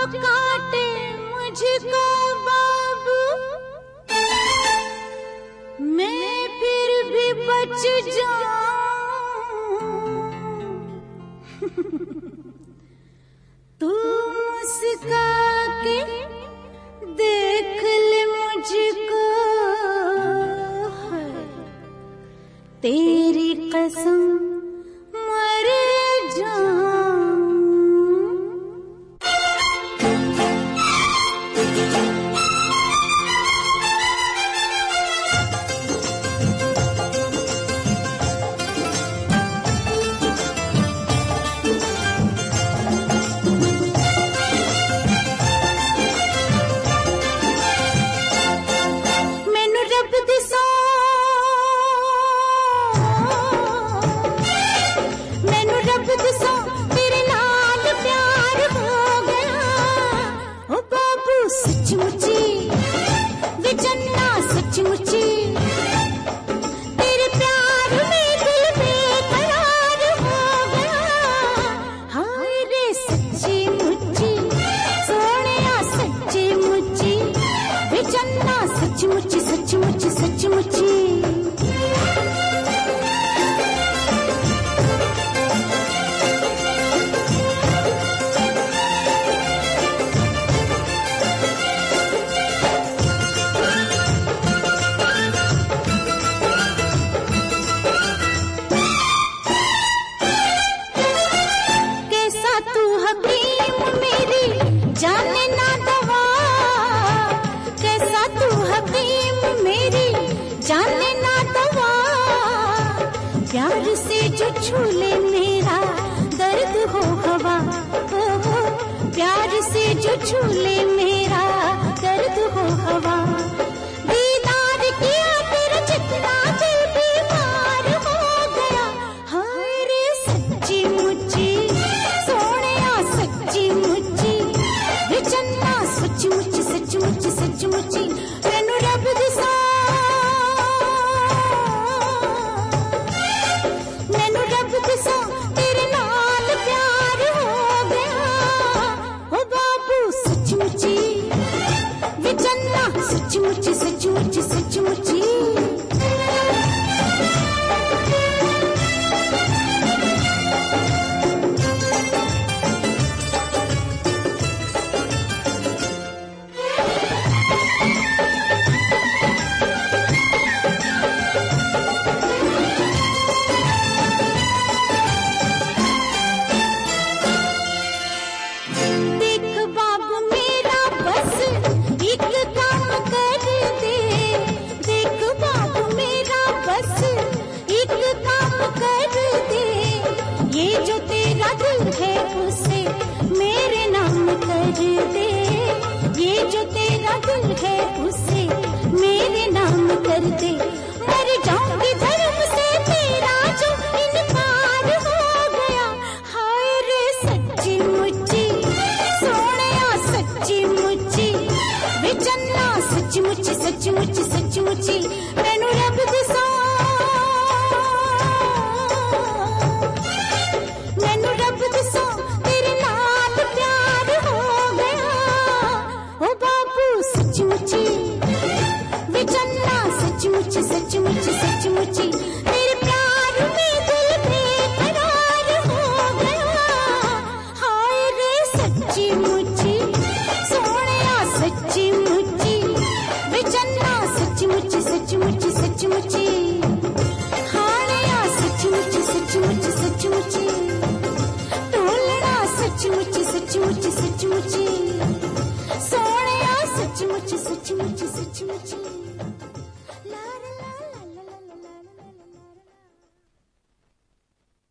जो काटे मुझको बाबू, मैं फिर भी बच जाऊं। तू मुस्का के देख ले मुझको, तेरी कसम मर जाऊं। सचमुची विचन्ना सचमुची, तेरे प्यार में दिल बेकरार हो गया। हाय रे सच्ची मुच्ची सोनिया, सच्ची मुच्ची विचन्ना सचमुची सचमुची सचमुची। जाने ना दवा कैसा तू हकीम मेरी, जाने ना दवा। प्यार से जो छू ले मेरा दर्द हो हवा, प्यार से जो छू ले मेरा दर्द हो हवा। दीदार किया तेरा जितना दिल बीमार हो गया। हाय रे सच्ची मुच्ची सोनिया, सच्ची मुच्ची विचन्ना सचमुची सचमुची सचमुची। मैनू रब दिसा, मैनू रब दिसा तेरे नाल प्यार हो गया। ओ बाबू सचमुची विचन्ना सचमुची सचमुची सचमुची। ये जो तेरा दिल है उसे मेरे नाम कर दे। मर जाऊंगी धर्म से तेरा जो इनकार हो गया। हाय रे सच्ची मुच्ची सोनिया, सच्ची मुच्ची विचन्ना सचमुची सचमुची सचमुची। मैनू रब दिसा, मैनू रब दिसा तेरे नाल प्यार हो गया। ओ बाबू सचमुची विचन्ना सचमुची सचमुची सचमुची। तेरे प्यार में दिल बेकरार हो गया। हाय रे सच्ची मुच्ची सोनिया, सच्ची मुच्ची विचन्ना सचमुची सचमुची सचमुची। हाणिया सचमुची सचमुची सचमुची, टोलना सचमुची सचमुची सचमुची। सोनिया सचमुची सचमुची सचमुची।